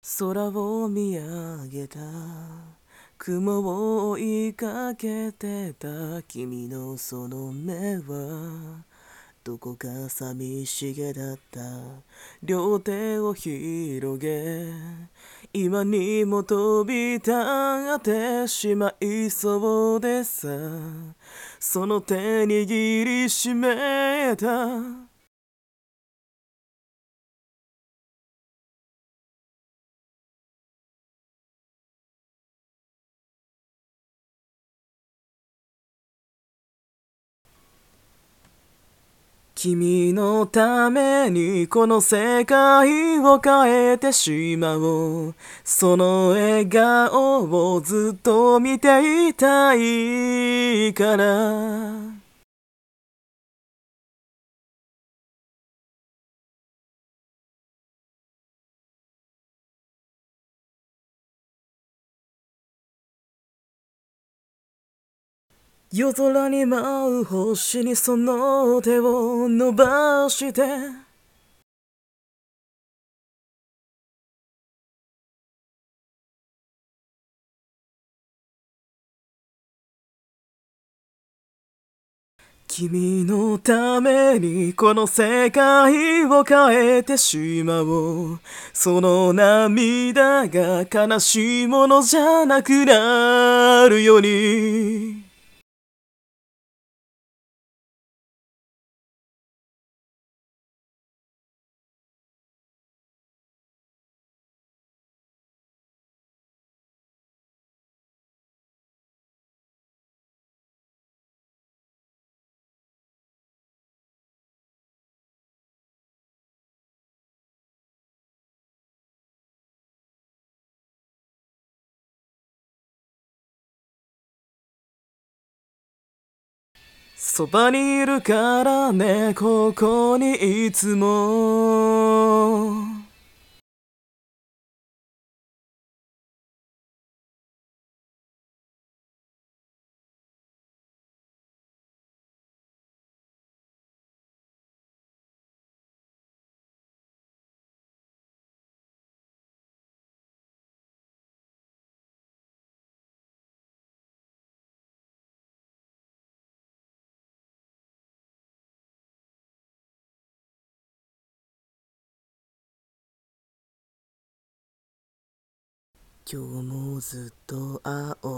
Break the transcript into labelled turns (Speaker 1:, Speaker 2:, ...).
Speaker 1: 空を見上げた雲を追いかけてた君のその目はどこか寂しげだった。両手を広げ今にも飛び立ってしまいそうでさ、その手握りしめた君のためにこの世界を変えてしまおう。その笑顔をずっと見ていたいから。夜空に舞う星にその手を伸ばして君のためにこの世界を変えてしまおう。その涙が悲しいものじゃなくなるように。そばにいるからね、ここにいつも。今日もずっと青